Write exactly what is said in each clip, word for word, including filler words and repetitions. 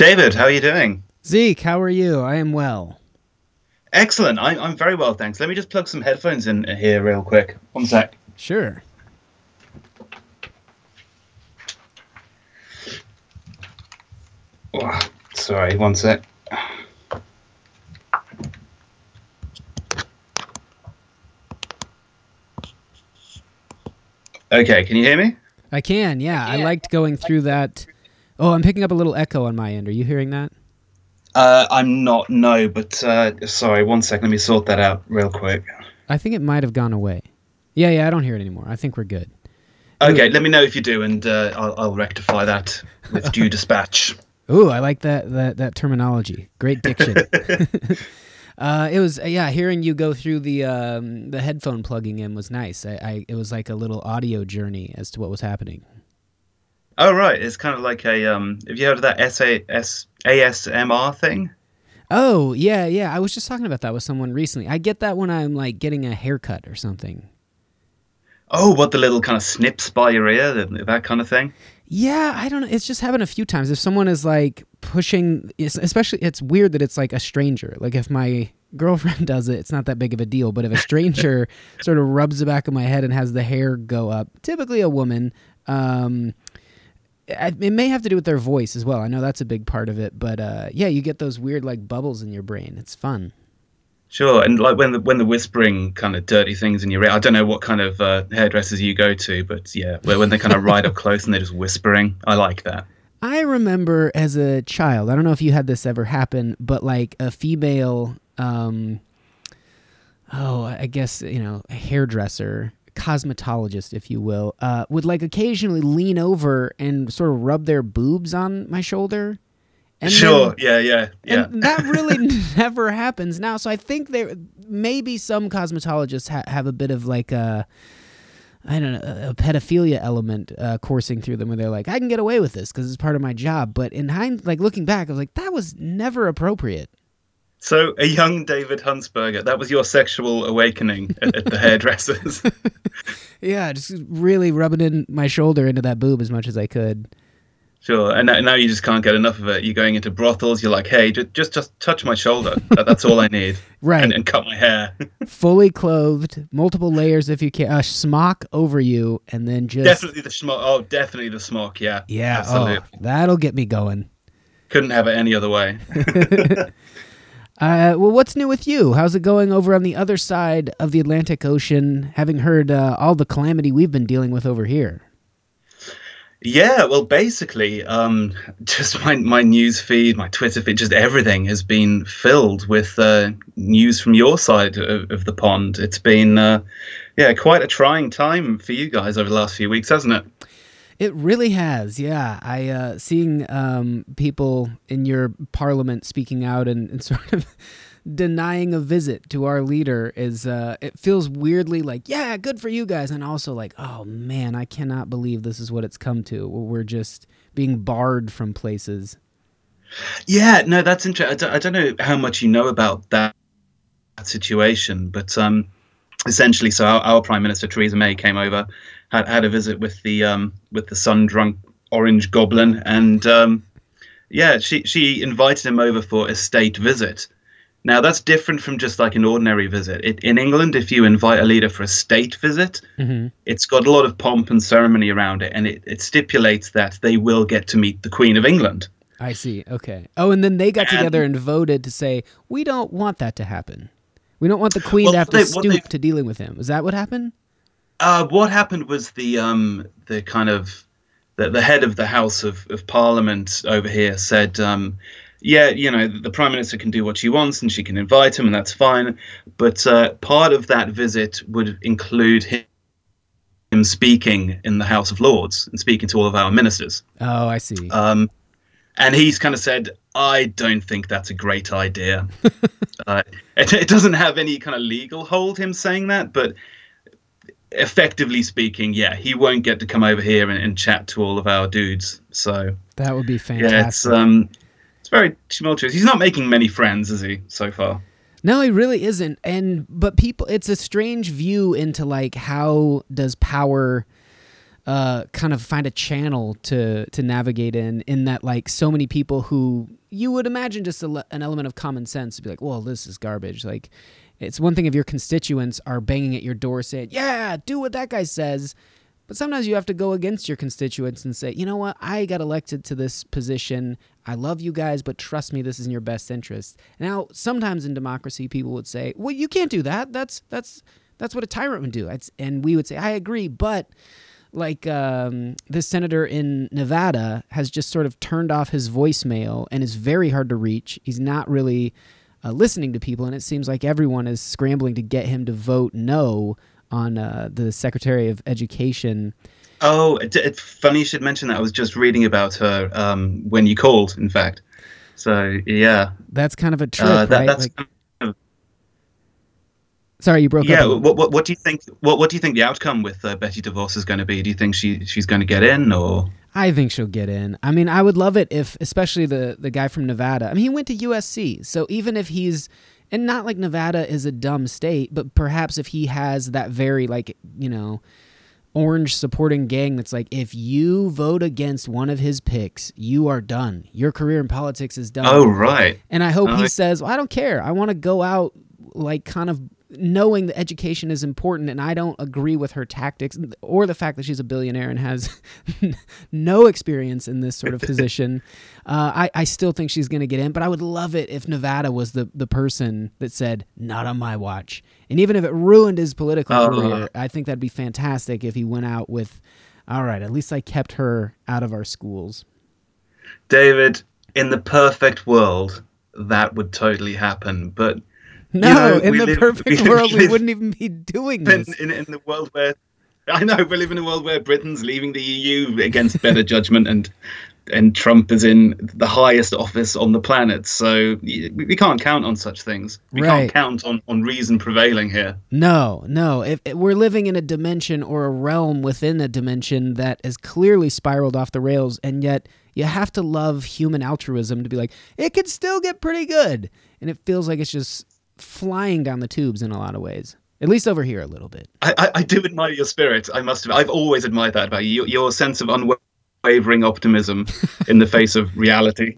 David, how are you doing? Zeke, how are you? I am well. Excellent. I, I'm very well, thanks. Let me just plug some headphones in here real quick. One sec. Sure. Oh, sorry, one sec. Okay, can you hear me? I can, yeah. I liked going through that. Oh, I'm picking up a little echo on my end. Are you hearing that? Uh, I'm not, no, but uh, sorry, one sec. Let me sort that out real quick. I think it might have gone away. Yeah, yeah, I don't hear it anymore. I think we're good. Okay, let me know if you do, and uh, I'll, I'll rectify that with due dispatch. Ooh, I like that that, that terminology. Great diction. uh, it was, yeah, hearing you go through the um, the headphone plugging in was nice. I, I It was like a little audio journey as to what was happening. Oh, right. It's kind of like a, um, have you heard of that S A S A S M R thing? Oh, yeah, yeah. I was just talking about that with someone recently. I get that when I'm like getting a haircut or something. Oh, what, the little kind of snips by your ear, that kind of thing? Yeah, I don't know. It's just happened a few times. If someone is like pushing, especially, it's weird that it's like a stranger. Like if my girlfriend does it, it's not that big of a deal. But if a stranger sort of rubs the back of my head and has the hair go up, typically a woman, um, it may have to do with their voice as well. I know that's a big part of it. But uh, yeah, you get those weird like bubbles in your brain. It's fun. Sure, and like when the when the whispering kind of dirty things in your ear. I don't know what kind of uh, hairdressers you go to, but yeah, when they kind of ride up close and they're just whispering, I like that. I remember as a child, I don't know if you had this ever happen, but like a female, um, oh, I guess, you know, a hairdresser, cosmetologist, if you will, uh, would like occasionally lean over and sort of rub their boobs on my shoulder. And sure, then, yeah, yeah, yeah. And that really never happens now. So I think there maybe some cosmetologists ha- have a bit of like a, I don't know, a pedophilia element uh, coursing through them where they're like, I can get away with this because it's part of my job. But in hind, like looking back, I was like, that was never appropriate. So a young David Huntsberger, that was your sexual awakening at, at the hairdressers. Yeah, just really rubbing in my shoulder into that boob as much as I could. Sure, and now you just can't get enough of it. You're going into brothels. You're like, hey, just just, just touch my shoulder. That, that's all I need. Right. And, and cut my hair. Fully clothed, multiple layers if you can, a smock over you, and then just definitely the smock. Oh, definitely the smock. Yeah. Yeah. Absolutely. Oh, that'll get me going. Couldn't have it any other way. uh, well, what's new with you? How's it going over on the other side of the Atlantic Ocean? Having heard uh, all the calamity we've been dealing with over here. Yeah, well, basically, um, just my, my news feed, my Twitter feed, just everything has been filled with uh, news from your side of, of the pond. It's been, uh, yeah, quite a trying time for you guys over the last few weeks, hasn't it? It really has, yeah. I uh, seeing um, people in your parliament speaking out and, and sort of denying a visit to our leader is uh, it feels weirdly like, yeah, good for you guys, and also like, oh man, I cannot believe this is what it's come to. We're just being barred from places. Yeah, no, that's interesting. I don't know how much you know about that situation, but um, essentially, so our, our Prime Minister Theresa May came over, had had a visit with the um, with the sun-drunk orange goblin, and um, yeah, she she invited him over for a state visit. Now, that's different from just like an ordinary visit. It, in England, if you invite a leader for a state visit, mm-hmm. it's got a lot of pomp and ceremony around it, and it, it stipulates that they will get to meet the Queen of England. I see. Okay. Oh, and then they got and, together and voted to say, we don't want that to happen. We don't want the Queen well, to have they, to stoop they, to dealing with him. Is that what happened? Uh, what happened was the um, the kind of the, the head of the House of, of Parliament over here said, um, yeah, you know, the Prime Minister can do what she wants and she can invite him and that's fine. But uh, part of that visit would include him, him speaking in the House of Lords and speaking to all of our ministers. Oh, I see. Um, and he's kind of said, I don't think that's a great idea. uh, it, it doesn't have any kind of legal hold, him saying that, but effectively speaking, yeah, he won't get to come over here and, and chat to all of our dudes. So that would be fantastic. Yeah, it's, um, it's very tumultuous. He's not making many friends, is he, so far? No, he really isn't. And but people, it's a strange view into like how does power uh, kind of find a channel to to navigate in. In that, like, so many people who you would imagine just a le- an element of common sense to be like, well, this is garbage. Like, it's one thing if your constituents are banging at your door saying, yeah, do what that guy says. But sometimes you have to go against your constituents and say, you know what, I got elected to this position. I love you guys, but trust me, this is in your best interest. Now, sometimes in democracy, people would say, well, you can't do that. That's that's that's what a tyrant would do. It's, and we would say, I agree, but like um, this senator in Nevada has just sort of turned off his voicemail and is very hard to reach. He's not really uh, listening to people, and it seems like everyone is scrambling to get him to vote no on uh, the Secretary of Education. Oh, it, it's funny you should mention that. I was just reading about her um, when you called, in fact. So, yeah. That's kind of a trip, uh, that, right? That's like, kind of, sorry, you broke yeah, up. what, what, what do you think? What, what do you think the outcome with uh, Betty DeVos is going to be? Do you think she she's going to get in, or? I think she'll get in. I mean, I would love it if, especially the the guy from Nevada. I mean, he went to U S C, so even if he's, and not like Nevada is a dumb state, but perhaps if he has that very, like, you know, orange supporting gang that's like, if you vote against one of his picks, you are done. Your career in politics is done. Oh, right. And I hope oh, he says, well, I don't care. I want to go out, like, kind of knowing that education is important, and I don't agree with her tactics or the fact that she's a billionaire and has no experience in this sort of position. Uh, I, I still think she's going to get in, but I would love it if Nevada was the, the person that said, not on my watch. And even if it ruined his political uh, career, I think that'd be fantastic if he went out with, all right, at least I kept her out of our schools. David, in the perfect world, that would totally happen, but no, you know, in the live, perfect we world, live, we wouldn't even be doing this. In, in, in the world where, I know, we live in a world where Britain's leaving the E U against better judgment, and and Trump is in the highest office on the planet. So we, we can't count on such things. We right. can't count on, on reason prevailing here. No, no. If, if we're living in a dimension or a realm within a dimension that has clearly spiraled off the rails, and yet you have to love human altruism to be like, it could still get pretty good. And it feels like it's just flying down the tubes in a lot of ways, at least over here a little bit. I, I, I do admire your spirit. I must have. I've always admired that about you. Your, your sense of unwavering optimism in the face of reality.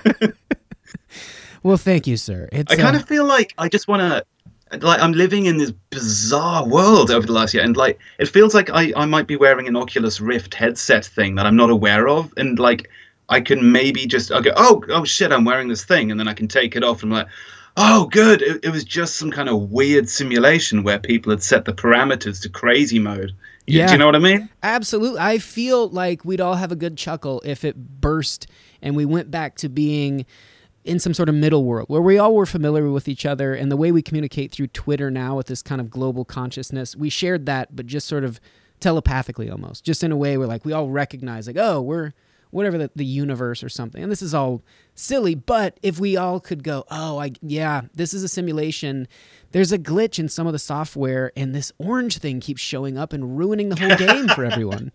Well, thank you, sir. It's, I kind uh, of feel like I just want to, like, I'm living in this bizarre world over the last year, and like it feels like I, I might be wearing an Oculus Rift headset thing that I'm not aware of, and like I can maybe just I go, oh oh shit, I'm wearing this thing, and then I can take it off, and I'm like, oh, good. It, it was just some kind of weird simulation where people had set the parameters to crazy mode. Yeah. Do you know what I mean? Absolutely. I feel like we'd all have a good chuckle if it burst and we went back to being in some sort of middle world where we all were familiar with each other, and the way we communicate through Twitter now with this kind of global consciousness, we shared that, but just sort of telepathically almost, just in a way where like we all recognize like, oh, we're whatever the, the universe or something. And this is all silly, but if we all could go, oh, I yeah, this is a simulation. There's a glitch in some of the software, and this orange thing keeps showing up and ruining the whole game for everyone.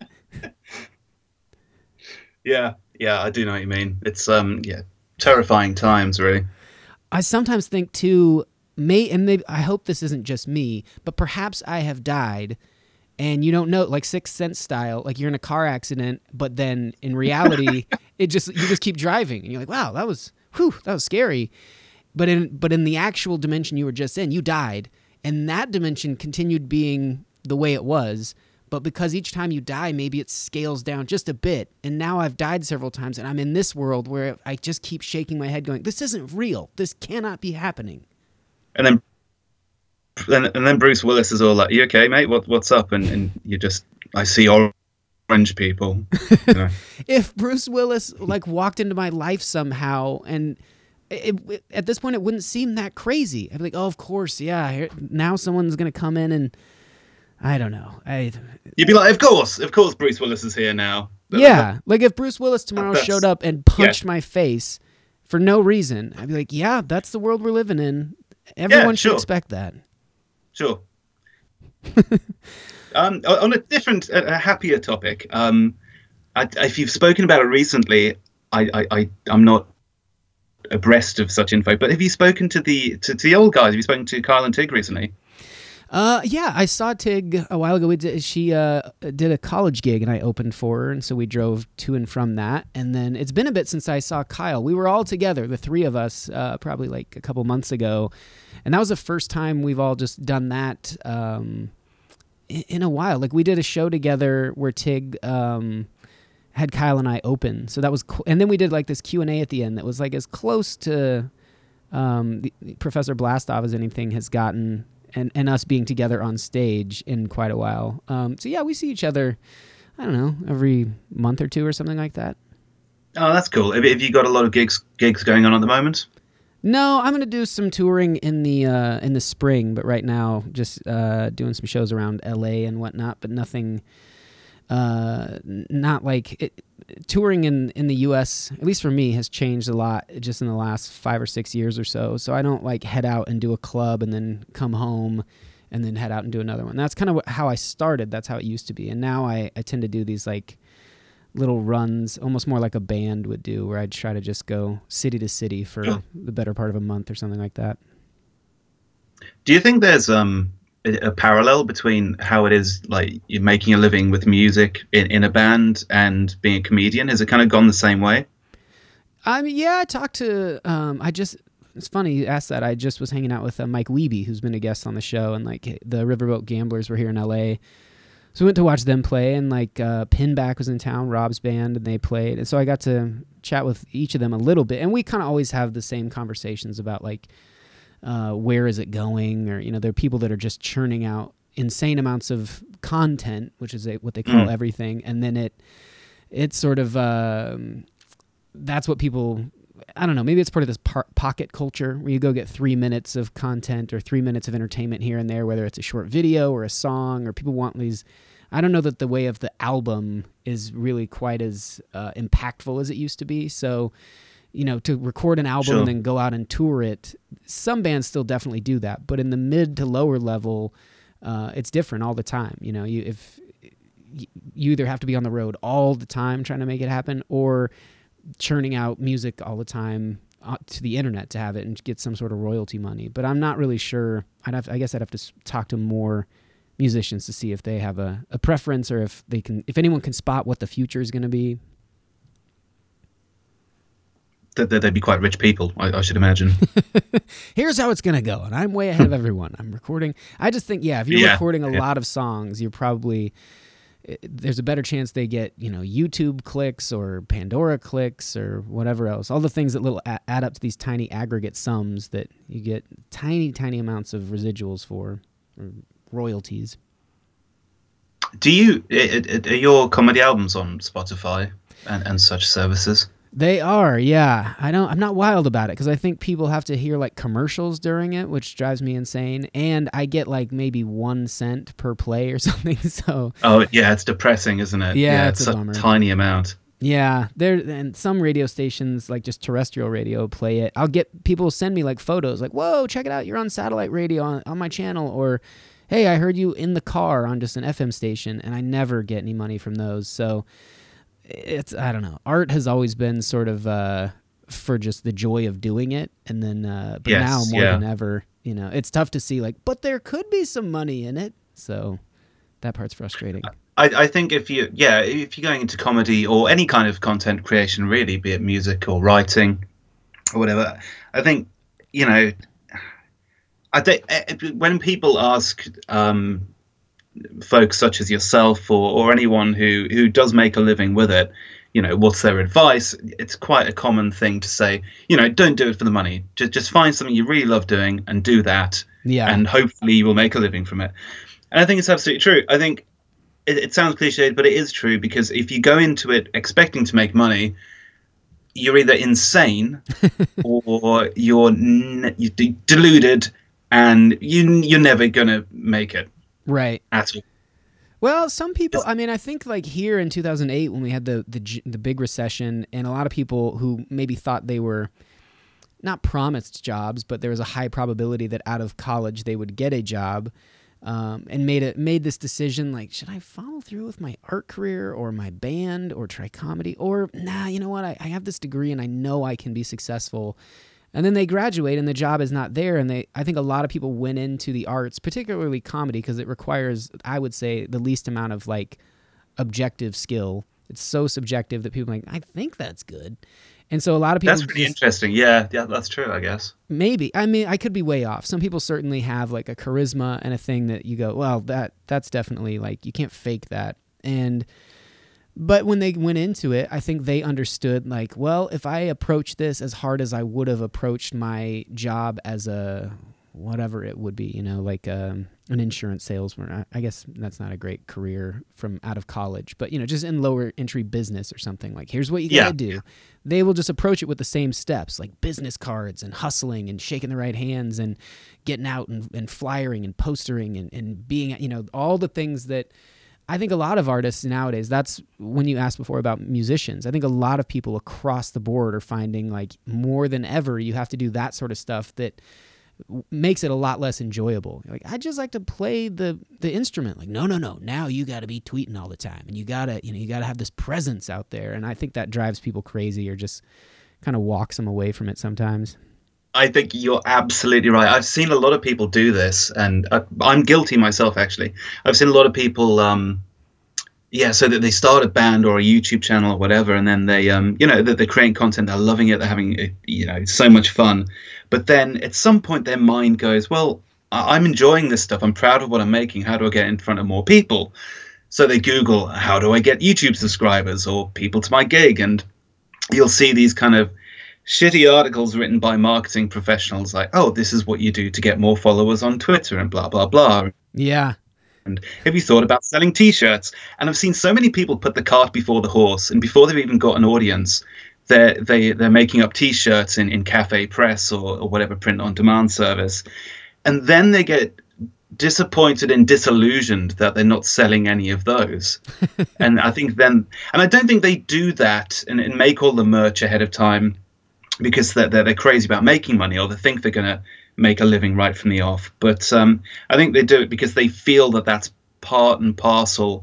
Yeah, yeah, I do know what you mean. It's um, yeah, terrifying times, really. I sometimes think too, may and maybe I hope this isn't just me, but perhaps I have died. And you don't know, like Sixth Sense style, like you're in a car accident, but then in reality, it just you just keep driving, and you're like, wow, that was, whew, that was scary. But in but in the actual dimension you were just in, you died, and that dimension continued being the way it was. But because each time you die, maybe it scales down just a bit. And now I've died several times, and I'm in this world where I just keep shaking my head, going, this isn't real. This cannot be happening. And then. And, and then Bruce Willis is all like, "You okay, mate? What what's up?" And and you just, I see orange people. You know? If Bruce Willis like walked into my life somehow, and it, it, at this point it wouldn't seem that crazy. I'd be like, "Oh, of course, yeah. Here, now someone's gonna come in and I don't know." I you'd be like, "Of course, of course, Bruce Willis is here now." But, yeah, like if Bruce Willis tomorrow That's, showed up and punched yeah. my face for no reason, I'd be like, "Yeah, that's the world we're living in. Everyone Yeah, should sure. expect that." Sure. um, on a different, a happier topic, um, I, if you've spoken about it recently, I, I, I, I'm not abreast of such info. But have you spoken to the to, to the old guys? Have you spoken to Kyle and Tig recently? Uh, yeah, I saw Tig a while ago. We did, she uh, did a college gig, and I opened for her, and so we drove to and from that. And then it's been a bit since I saw Kyle. We were all together, the three of us, uh, probably like a couple months ago, and that was the first time we've all just done that um, in, in a while. Like we did a show together where Tig um, had Kyle and I open, so that was cool. And then we did like this Q and A at the end that was like as close to um, the, Professor Blastov as anything has gotten. And, and us being together on stage in quite a while. Um, so yeah, we see each other, I don't know, every month or two or something like that. Oh, that's cool. Have, have you got a lot of gigs gigs going on at the moment? No, I'm gonna do some touring in the uh, in the spring, but right now just uh, doing some shows around L A and whatnot, but nothing. Uh, not like it, touring in, in the U S, at least for me, has changed a lot just in the last five or six years or so. So I don't like head out and do a club and then come home and then head out and do another one. That's kind of how I started. That's how it used to be. And now I, I tend to do these like little runs, almost more like a band would do, where I'd try to just go city to city for Sure. the better part of a month or something like that. Do you think there's um a, a parallel between how it is like you're making a living with music in, in a band and being a comedian? Has it kind of gone the same way? I mean, yeah, I talked to, um, I just, it's funny you asked that. I just was hanging out with uh, Mike Wiebe, who's been a guest on the show, and like the Riverboat Gamblers were here in L A. So we went to watch them play, and like uh, Pinback was in town, Rob's band, and they played. And so I got to chat with each of them a little bit. And we kind of always have the same conversations about like, uh, where is it going? Or, you know, there are people that are just churning out insane amounts of content, which is a, what they call Mm. everything. And then it, it's sort of, um, that's what people, I don't know, maybe it's part of this par- pocket culture where you go get three minutes of content or three minutes of entertainment here and there, whether it's a short video or a song, or people want these. I don't know that the way of the album is really quite as uh, impactful as it used to be. So, you know, to record an album Sure. and then go out and tour it, some bands still definitely do that. But in the mid to lower level, uh, it's different all the time. You know, you if you either have to be on the road all the time trying to make it happen, or churning out music all the time uh, to the internet to have it and get some sort of royalty money. But I'm not really sure. I'd have, I guess I'd have to s- talk to more musicians to see if they have a, a preference, or if they can, if anyone can spot what the future is going to be. That they'd be quite rich people, I, I should imagine. Here's how it's going to go. And I'm way ahead of everyone. I'm recording. I just think, yeah, if you're Yeah, recording a yeah. lot of songs, you're probably, there's a better chance they get, you know, YouTube clicks or Pandora clicks or whatever else. All the things that little a- add up to these tiny aggregate sums that you get tiny, tiny amounts of residuals for, or royalties. Do you it, it, are your comedy albums on Spotify and, and such services? They are, yeah. I don't. I'm not wild about it because I think people have to hear like commercials during it, which drives me insane. And I get like maybe one cent per play or something. So Oh yeah, it's depressing, isn't it? Yeah, it's a such bummer. tiny amount. yeah, there and some radio stations like just terrestrial radio play it. I'll get people send me like photos, like, "Whoa, check it out! You're on satellite radio on, on my channel," or "Hey, I heard you in the car on just an F M station," and I never get any money from those. So it's, I don't know. Art has always been sort of uh, for just the joy of doing it, and then uh, but Yes, now more yeah. than ever, you know, it's tough to see like, but there could be some money in it. So that part's frustrating. I, I think if you yeah if you're going into comedy or any kind of content creation, really, be it music or writing or whatever, I think you know I think eh, when people ask um, folks such as yourself or, or anyone who who does make a living with it, you know, what's their advice? It's quite a common thing to say, you know, don't do it for the money. Just just find something you really love doing and do that, Yeah. and hopefully you will make a living from it. And I think it's absolutely true. I think it, it sounds cliched, but it is true, because if you go into it expecting to make money, you're either insane or you're n- you're de- deluded, and you you're never gonna make it Right. at all. Well, some people, I mean, I think like here in two thousand eight when we had the, the g- the big recession, and a lot of people who maybe thought they were not promised jobs, but there was a high probability that out of college they would get a job, um, and made it made this decision like, should I follow through with my art career or my band or try comedy, or nah, you know what, I, I have this degree and I know I can be successful. And then they graduate and the job is not there. And they, I think a lot of people went into the arts, particularly comedy, because it requires, I would say, the least amount of like objective skill. It's so subjective that people are like, I think that's good. And so a lot of people. That's pretty just, interesting. Yeah, yeah, that's true, I guess. Maybe. I mean, I could be way off. Some people certainly have like a charisma and a thing that you go, well, that that's definitely like, you can't fake that. And but when they went into it, I think they understood like, well, if I approach this as hard as I would have approached my job as a whatever it would be, you know, like um, an insurance salesman. I guess that's not a great career from out of college, but, you know, just in lower entry business or something like, here's what you got to yeah. do. They will just approach it with the same steps, like business cards and hustling and shaking the right hands and getting out and, and flyering and postering and, and being, you know, all the things that I think a lot of artists nowadays, that's when you asked before about musicians, I think a lot of people across the board are finding like more than ever, you have to do that sort of stuff that makes it a lot less enjoyable. Like, I just like to play the the instrument. Like, no, no, no. Now you got to be tweeting all the time, and you gotta, you know, you gotta have this presence out there. And I think that drives people crazy, or just kind of walks them away from it sometimes. I think you're absolutely right. I've seen a lot of people do this, and I, I'm guilty myself. Actually, I've seen a lot of people. Um, Yeah, so that they start a band or a YouTube channel or whatever, and then they, um, you know, they're, they're creating content, they're loving it, they're having, you know, so much fun. But then at some point their mind goes, well, I'm enjoying this stuff. I'm proud of what I'm making. How do I get in front of more people? So they Google, how do I get YouTube subscribers or people to my gig? And you'll see these kind of shitty articles written by marketing professionals like, oh, this is what you do to get more followers on Twitter and blah, blah, blah. Yeah. And have you thought about selling T-shirts? And I've seen so many people put the cart before the horse, and before they've even got an audience, they're they they're making up T-shirts in, in Cafe Press or, or whatever print-on-demand service, and then they get disappointed and disillusioned that they're not selling any of those. And I think then, and I don't think they do that and, and make all the merch ahead of time because they're they're, they're crazy about making money, or they think they're gonna make a living right from the off. But um, I think they do it because they feel that that's part and parcel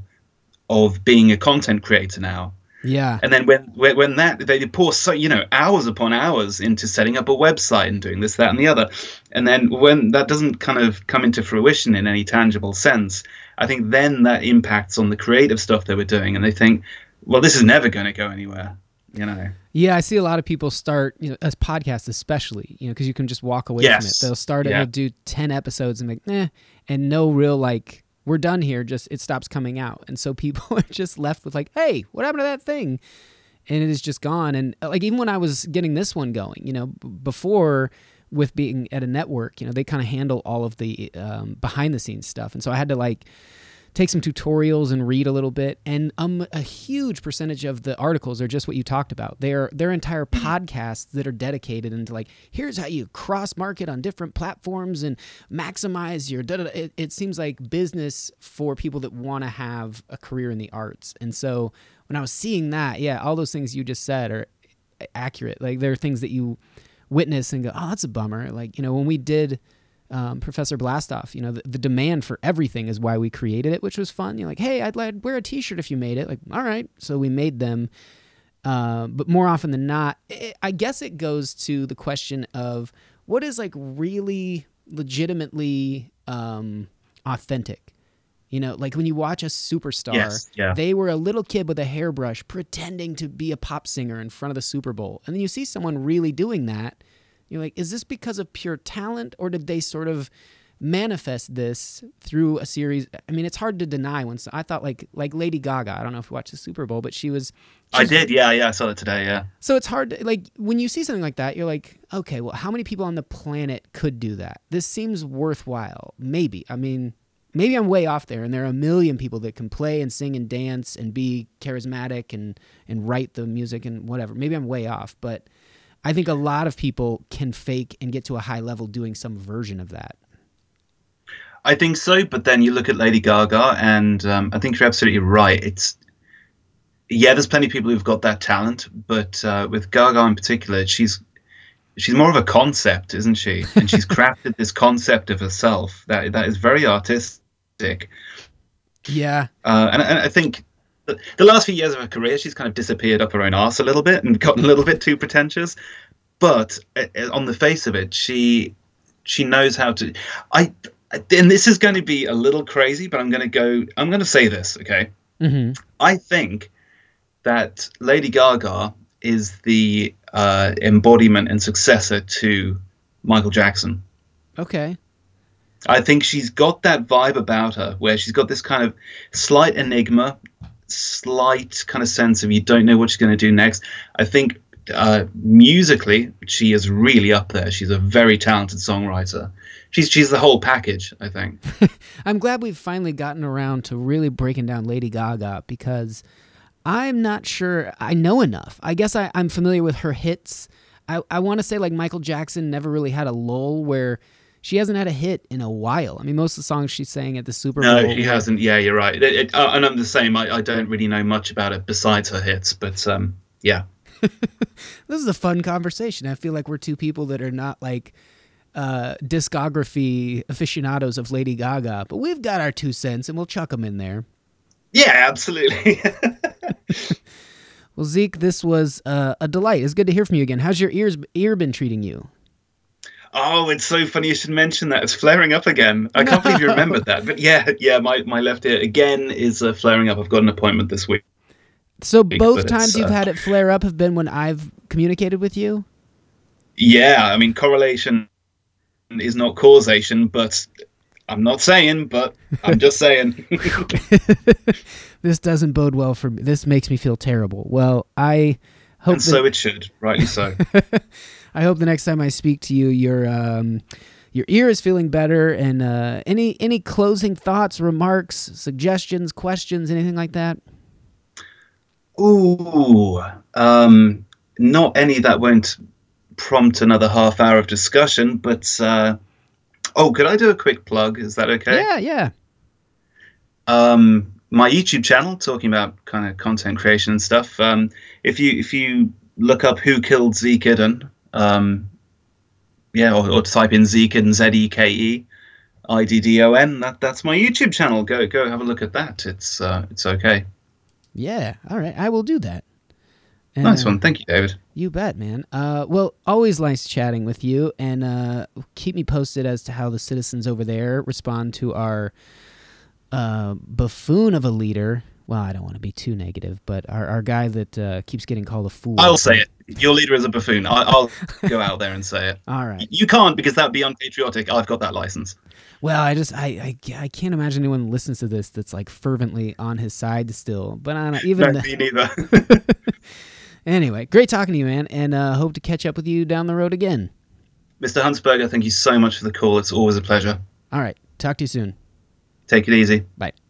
of being a content creator now. Yeah. And then when when that, they pour so, you know, hours upon hours into setting up a website and doing this, that, and the other. And then when that doesn't kind of come into fruition in any tangible sense, I think then that impacts on the creative stuff they were doing. And they think, well, this is never going to go anywhere. You know. Yeah, I see a lot of people start, you know, as podcasts especially, you know, because you can just walk away yes. from it. They'll start it, yeah. they'll do ten episodes and like, eh, and no real like, we're done here. Just it stops coming out, and so people are just left with like, hey, what happened to that thing? And it is just gone. And like even when I was getting this one going, you know, b- before with being at a network, you know, they kind of handle all of the um, behind the scenes stuff, and so I had to like take some tutorials and read a little bit. And um, a huge percentage of the articles are just what you talked about. They're they're entire podcasts that are dedicated into like, here's how you cross market on different platforms and maximize your da da da. It, it seems like business for people that want to have a career in the arts. And so when I was seeing that, yeah, all those things you just said are accurate. Like there are things that you witness and go, oh, that's a bummer. Like, you know, when we did Um, Professor Blastoff, you know, the, the demand for everything is why we created it, which was fun. You're like, hey, I'd, I'd wear a t-shirt if you made it. Like, all right. So we made them. Uh, but more often than not, it, I guess it goes to the question of what is like really legitimately um, authentic. You know, like when you watch a superstar, yes, yeah. they were a little kid with a hairbrush pretending to be a pop singer in front of the Super Bowl. And then you see someone really doing that. You're like, is this because of pure talent, or did they sort of manifest this through a series? I mean, it's hard to deny. When I thought like like Lady Gaga, I don't know if you watched the Super Bowl, but she was. She I was, did, yeah, yeah, I saw it today, yeah. So it's hard to, like when you see something like that, you're like, okay, well, how many people on the planet could do that? This seems worthwhile. Maybe. I mean, maybe I'm way off there, and there are a million people that can play and sing and dance and be charismatic and and write the music and whatever. Maybe I'm way off, but I think a lot of people can fake and get to a high level doing some version of that. I think so, but then you look at Lady Gaga, and um, I think you're absolutely right. It's yeah, there's plenty of people who've got that talent, but uh, with Gaga in particular, she's she's more of a concept, isn't she? And she's crafted this concept of herself that that is very artistic. Yeah, uh, and, and I think the last few years of her career, she's kind of disappeared up her own arse a little bit and gotten a little bit too pretentious. but uh, on the face of it, she she knows how to. I and this is going to be a little crazy, but I'm going to go. I'm going to say this, okay? Mm-hmm. I think that Lady Gaga is the uh, embodiment and successor to Michael Jackson. Okay. I think she's got that vibe about her where she's got this kind of slight enigma, slight kind of sense of you don't know what she's going to do next. I think uh, musically, she is really up there. She's a very talented songwriter. She's she's the whole package, I think. I'm glad we've finally gotten around to really breaking down Lady Gaga because I'm not sure I know enough. I guess I, I'm familiar with her hits. I, I want to say like Michael Jackson never really had a lull where she hasn't had a hit in a while. I mean, most of the songs she sang at the Super Bowl. No, she hasn't. Yeah, you're right. It, it, uh, and I'm the same. I, I don't really know much about it besides her hits, but um, yeah. This is a fun conversation. I feel like we're two people that are not like uh, discography aficionados of Lady Gaga, but we've got our two cents and we'll chuck them in there. Yeah, absolutely. Well, Zeke, this was uh, a delight. It's good to hear from you again. How's your ears ear been treating you? Oh, it's so funny you should mention that. It's flaring up again. I can't no. believe you remembered that. But yeah, yeah, my, my left ear again is uh, flaring up. I've got an appointment this week. So both times you've uh, had it flare up have been when I've communicated with you? Yeah, I mean, correlation is not causation, but I'm not saying, but I'm just saying. This doesn't bode well for me. This makes me feel terrible. Well, I hope... And that... so it should, rightly so. I hope the next time I speak to you, your um, your ear is feeling better. And uh, any any closing thoughts, remarks, suggestions, questions, anything like that? Ooh, um, not any that won't prompt another half hour of discussion. But uh, oh, could I do a quick plug? Is that okay? Yeah, yeah. Um, my YouTube channel, talking about kind of content creation and stuff. Um, if you if you look up Who Killed Zeke Idden. Um, yeah, or, or type in Zeke, Z E K E I D D O N. That that's my YouTube channel. Go go have a look at that. It's uh, it's okay. Yeah, all right, I will do that. And, nice one, uh, thank you, David. You bet, man. Uh, well, always nice chatting with you, and uh, keep me posted as to how the citizens over there respond to our uh, buffoon of a leader. Well, I don't want to be too negative, but our, our guy that uh, keeps getting called a fool. I'll say it. Your leader is a buffoon. I, I'll go out there and say it. All right. You can't because that would be unpatriotic. I've got that license. Well, I just I, I, I can't imagine anyone listens to this that's like fervently on his side still. But I don't even no, me neither. Anyway, great talking to you, man, and uh, hope to catch up with you down the road again. Mister Huntsberger, thank you so much for the call. It's always a pleasure. All right. Talk to you soon. Take it easy. Bye.